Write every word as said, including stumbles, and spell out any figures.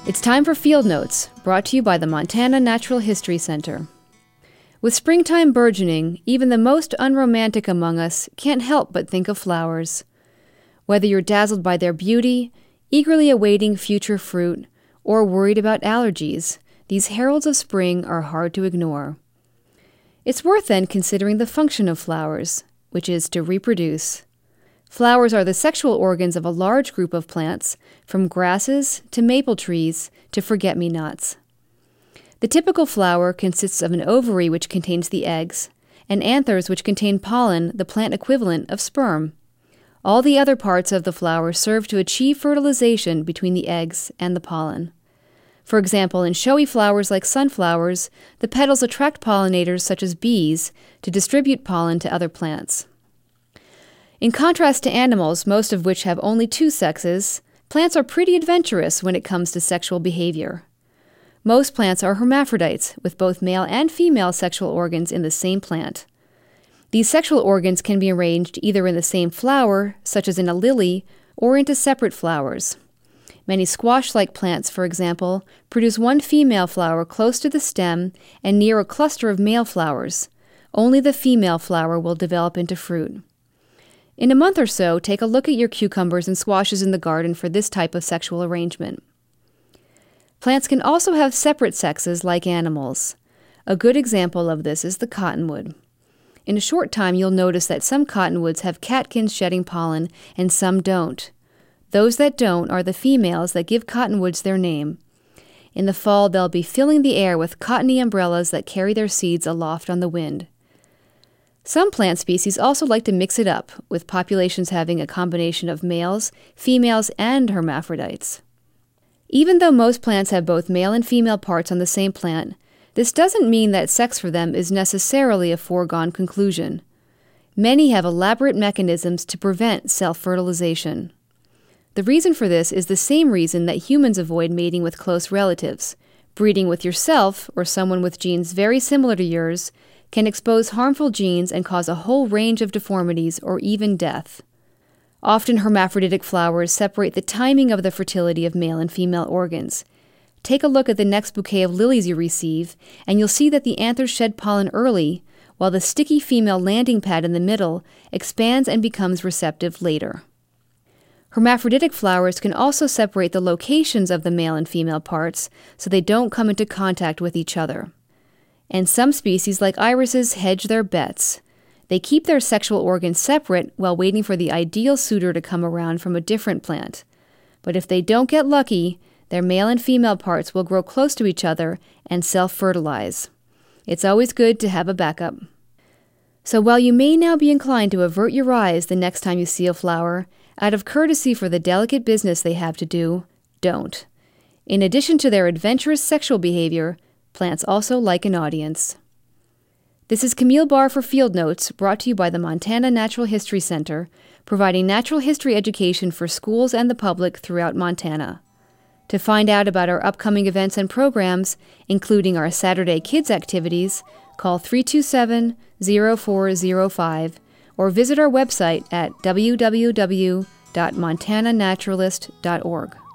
It's time for Field Notes, brought to you by the Montana Natural History Center. With springtime burgeoning, even the most unromantic among us can't help but think of flowers. Whether you're dazzled by their beauty, eagerly awaiting future fruit, or worried about allergies, these heralds of spring are hard to ignore. It's worth then considering the function of flowers, which is to reproduce. Flowers are the sexual organs of a large group of plants, from grasses to maple trees to forget-me-nots. The typical flower consists of an ovary which contains the eggs, and anthers which contain pollen, the plant equivalent of sperm. All the other parts of the flower serve to achieve fertilization between the eggs and the pollen. For example, in showy flowers like sunflowers, the petals attract pollinators such as bees to distribute pollen to other plants. In contrast to animals, most of which have only two sexes, plants are pretty adventurous when it comes to sexual behavior. Most plants are hermaphrodites, with both male and female sexual organs in the same plant. These sexual organs can be arranged either in the same flower, such as in a lily, or into separate flowers. Many squash-like plants, for example, produce one female flower close to the stem and near a cluster of male flowers. Only the female flower will develop into fruit. In a month or so, take a look at your cucumbers and squashes in the garden for this type of sexual arrangement. Plants can also have separate sexes like animals. A good example of this is the cottonwood. In a short time, you'll notice that some cottonwoods have catkins shedding pollen and some don't. Those that don't are the females that give cottonwoods their name. In the fall, they'll be filling the air with cottony umbrellas that carry their seeds aloft on the wind. Some plant species also like to mix it up, with populations having a combination of males, females, and hermaphrodites. Even though most plants have both male and female parts on the same plant, this doesn't mean that sex for them is necessarily a foregone conclusion. Many have elaborate mechanisms to prevent self-fertilization. The reason for this is the same reason that humans avoid mating with close relatives. Breeding with yourself, or someone with genes very similar to yours, can expose harmful genes and cause a whole range of deformities or even death. Often hermaphroditic flowers separate the timing of the fertility of male and female organs. Take a look at the next bouquet of lilies you receive, and you'll see that the anthers shed pollen early, while the sticky female landing pad in the middle expands and becomes receptive later. Hermaphroditic flowers can also separate the locations of the male and female parts so they don't come into contact with each other. And some species, like irises, hedge their bets. They keep their sexual organs separate while waiting for the ideal suitor to come around from a different plant. But if they don't get lucky, their male and female parts will grow close to each other and self-fertilize. It's always good to have a backup. So while you may now be inclined to avert your eyes the next time you see a flower, out of courtesy for the delicate business they have to do, don't. In addition to their adventurous sexual behavior, plants also like an audience. This is Camille Barr for Field Notes, brought to you by the Montana Natural History Center, providing natural history education for schools and the public throughout Montana. To find out about our upcoming events and programs, including our Saturday Kids activities, call three two seven, zero four zero five or visit our website at w w w dot montana naturalist dot org.